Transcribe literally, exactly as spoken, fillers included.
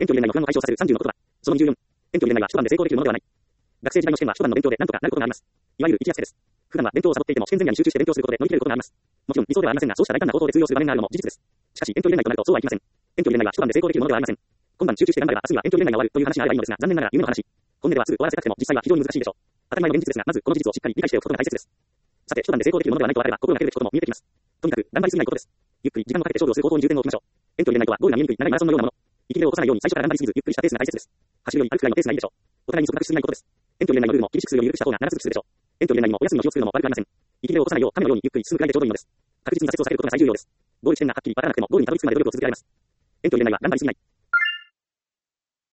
遠距離恋愛の不安を解消させるさんじゅうの言葉。そのにじゅうよん。遠距離恋愛は一晩で成功できるものではない。学生時代の試験は一晩の勉強で何とかなることがあります。いわゆる一夜漬けです。普段は勉強をサボっていても試験前夜に集中して勉強することで乗り切れることがあります。もちろん理想ではありませんが、そうした大胆な方法で通用する場面があるのも事実です。しかし、遠距離恋愛となるとそうはいきません。遠距離恋愛は一晩で成功できるものではありません。今晩集中して頑張れば明日には遠距離恋愛が終わるという話があればいいのですが、残念ながら夢の話。本音ではすぐ終わらせたくても実際は非常に難しいでしょう。当たり前の現実ですが、まずこの事実をしっかり理解しておくことが大切です。さて、一晩で成功できるものではないと分かれば、心がけるべきことも見えてきます。とにかく、頑張りすぎないことです。ゆっくり時間をかけて勝負をする方法に重点を置きましょう。遠距離恋愛とはゴールが見えにくい長いマラソンのようなもの。息切れを起こさないように最初から頑張りすぎず、ゆっくりしたペースが大切です。走るより歩くくらいのペースがいいでしょう。お互いに束縛しすぎないことです。遠距離恋愛のルールも厳しくするより緩くした方が長続きするでしょう。遠距離恋愛にもお休みの日を作るのも悪くありません。息切れを起こさないよう、亀のようにゆっくり進むくらいでちょうどいいのです。確実に挫折を避けることが最重要です。ゴール地点がはっきりわからなくてもゴールにたどり着くまで努力を続けられます。遠距離恋愛は頑張りすぎない。